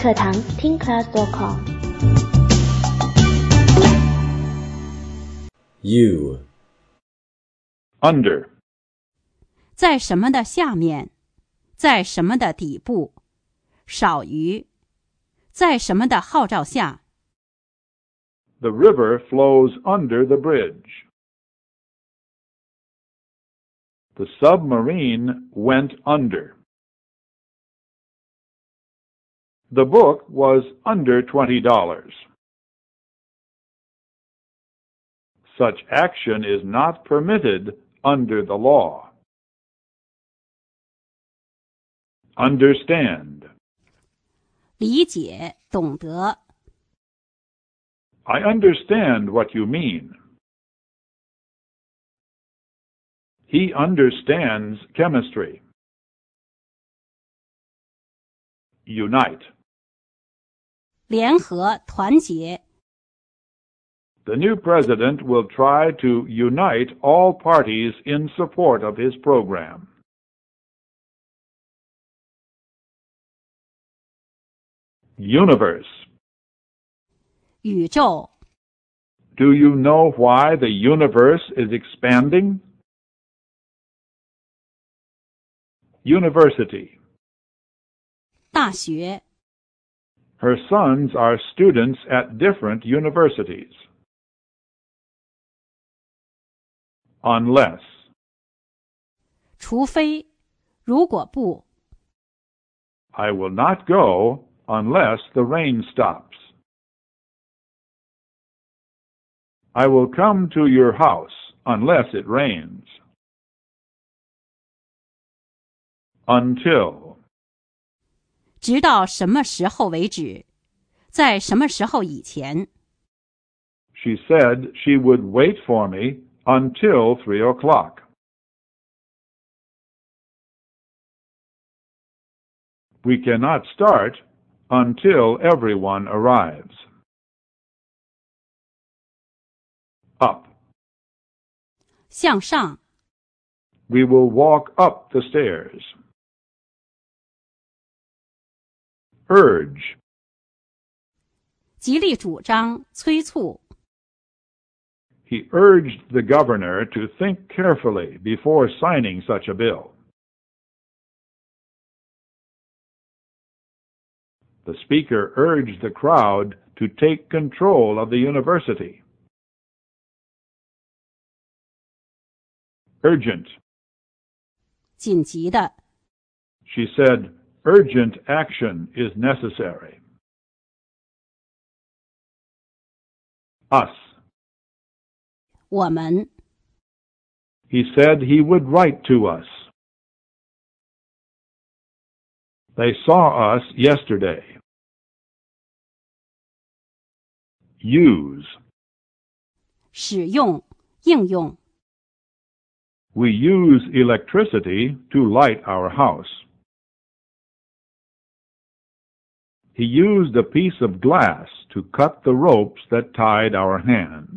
课堂听 class.com。 U Under. 在什么的下面，在什么的底部，少于，在什么的号召下。 The river flows under the bridge. The submarine went under. The book was under $20. Such action is not permitted under the law. Understand. 理解，懂得。 I understand what you mean. He understands chemistry. Unite. 联合，团结。 The new president will try to unite all parties in support of his program. Universe. 宇宙。 Do you know why the universe is expanding? University. 大学。 Her sons are students at different universities. Unless. 除非，如果不。 I will not go unless the rain stops. I will come to your house unless it rains. Until. 直到什么时候为止，在什么时候以前。 She said she would wait for me until 3 o'clock. We cannot start until everyone arrives. Up. 向上。 We will walk up the stairs. Urge. 极力主张，催促。 He urged the governor to think carefully before signing such a bill. The speaker urged the crowd to take control of the university. Urgent. 紧急的。 She said, urgent action is necessary. Us. 我们。 He said he would write to us. They saw us yesterday. Use. 使用，应用。 We use electricity to light our house. He used a piece of glass to cut the ropes that tied our hands.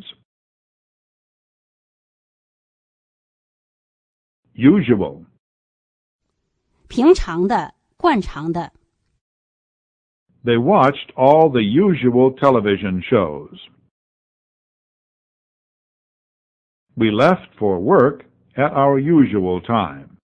Usual. 平常的，惯常的。 They watched all the usual television shows. We left for work at our usual time.